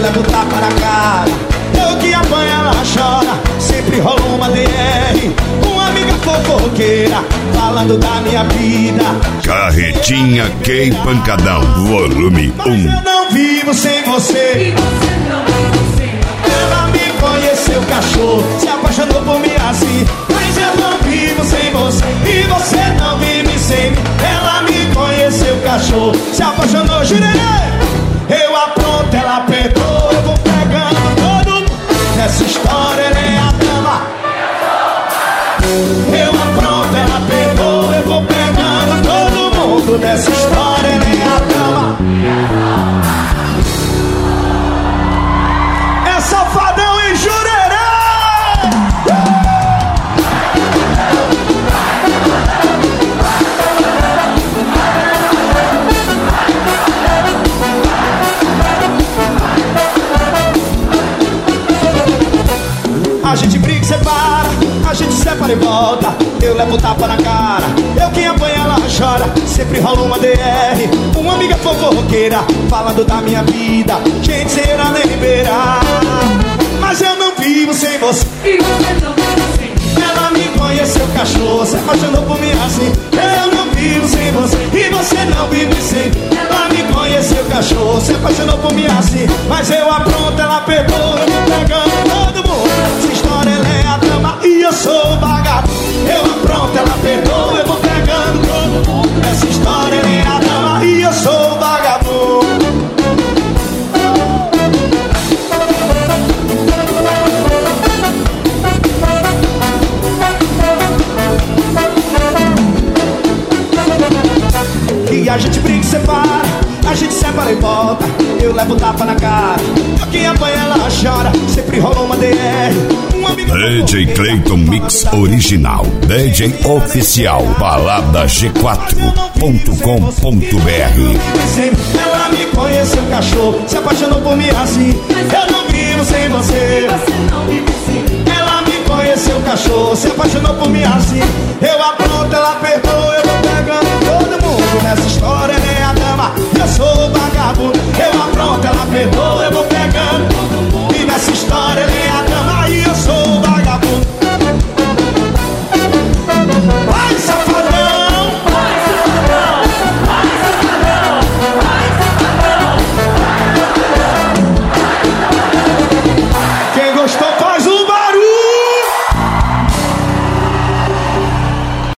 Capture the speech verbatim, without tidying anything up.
levo tapa na cara. Eu que apanha, ela chora. Sempre rola uma D R, uma amiga fofoqueira falando da minha vida. Carretinha Key Pancadão, volume um. Mas eu não vivo sem você. Ela me conheceu, cachorro, se apaixonou por mim assim. Mas eu não vivo sem você, e você não vive sem mim. Ela me conheceu, cachorro, se apaixonou, jurerê. Eu apronto, ela perdoa, eu vou pegando todo mundo. Nessa história ela é a dama. Eu apronto, ela perdoa, eu vou pegando todo mundo. Nessa história ela é a dama. É Safadão e Jurerê. A gente briga e separa, a gente separa e volta. Eu levo tapa na cara, eu quem apanha ela chora. Sempre rola uma D R, uma amiga fofoqueira falando da minha vida. Gente, será nem verá. Mas eu não vivo sem você, e você não vive sem. Ela me conheceu, cachorro, se apaixonou por mim assim. Eu não vivo sem você, e você não vive sem. Ela me conheceu, cachorro, se apaixonou por mim assim. Mas eu apronto, ela perdoa, eu vou pegando todo mundo. Essa história ela é a dama e eu sou o vagabundo. Eu apronto, ela perdoa, eu vou pegando todo mundo. Essa história ela é a dama e eu sou o vagabundo. E a gente briga e separa, a gente separa e volta. Eu levo tapa na cara, eu quem apanha ela chora. Sempre rola uma D R, um amigo. D J Clayton Mix Original, D J Oficial, balada g quatro ponto com ponto b r. Ela me conheceu, cachorro, se apaixonou por mim assim. Eu não vivo sem você. Ela me conheceu, cachorro, se apaixonou por mim assim. Eu apronto, ela